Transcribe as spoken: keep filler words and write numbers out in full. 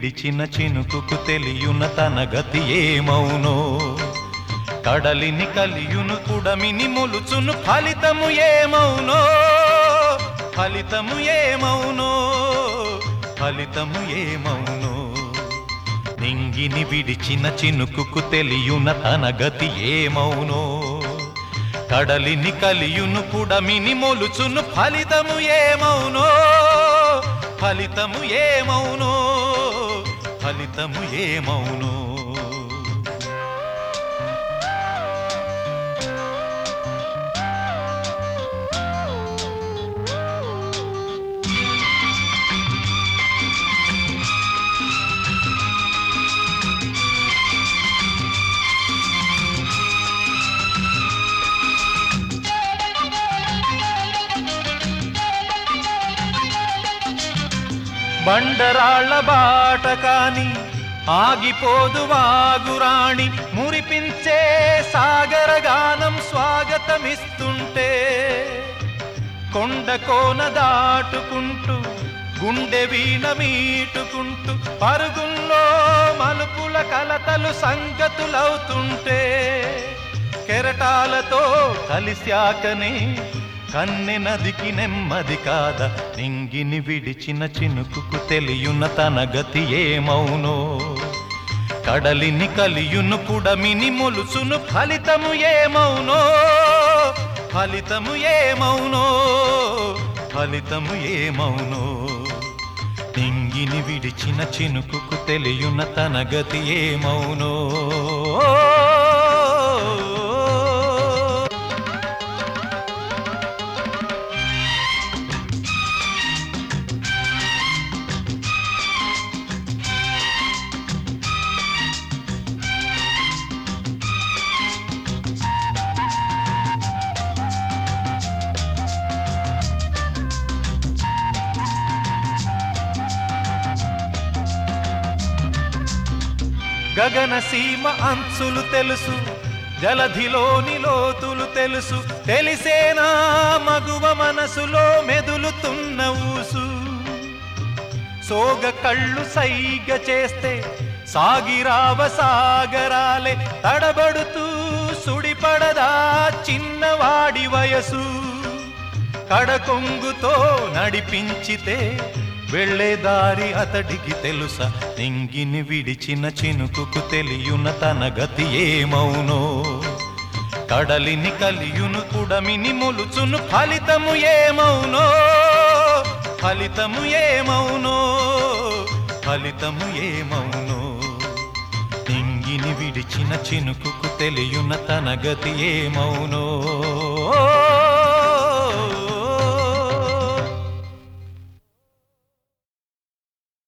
విడిచిన చినుకుకు తెలియున తన గతి ఏమౌనో కడలిని కలియును కుడమిని మొలుచును ఫలితము ఏమౌనో ఫలితము ఏమౌనో ఫలితము ఏమౌనో నింగిని విడిచిన చినుకుకు తెలియున తన గతి ఏమౌనో కడలిని కలియును కుడమిని మొలుచును ఫలితము ఏమౌనో ఫలితము ఏమౌనో ఫలితము ఏమౌనో బండరాళ్ళ బాట కాని ఆగిపోదు వాగురాణి మురిపించే సాగరగానం స్వాగతమిస్తుంటే కొండ కోన దాటుకుంటూ గుండె వీణ మీటుకుంటూ పరుగుల్లో మలుపుల కలతలు సంగతులవుతుంటే కెరటాలతో కలిశాకనే కన్నె నదికి నెమ్మది కాద నింగిని విడిచిన చినుకుకు తెలియున తన గతి ఏమౌనో కడలిని కలియును కుడమిని మొలుసును ఫలితము ఏమౌనో ఫలితము ఏమౌనో ఫలితము ఏమౌనో నింగిని విడిచిన చినుకుకు తెలియున తన గతి ఏమౌనో గగన సీమ అంచులు తెలుసు జలధిలోని లోతులు తెలుసు తెలిసేనా మగువ మనసులో మెదులుతున్న ఊసు సోగ కళ్ళు సైగ చేస్తే సాగిరావ సాగరాలే తడబడుతూ సుడిపడదా చిన్నవాడి వయసు కడకొంగుతో నడిపించితే వెళ్ళే దారి అతడికి తెలుసా నింగిని విడిచిన చినుకుకు తెలియున తన గతి ఏమౌనో కడలిని కలియును కుడమిని మొలుచును ఫలితము ఏమౌనో ఫలితము ఏమౌనో ఫలితము ఏమౌనో నింగిని విడిచిన చినుకుకు తెలియున తన గతి ఏమౌనో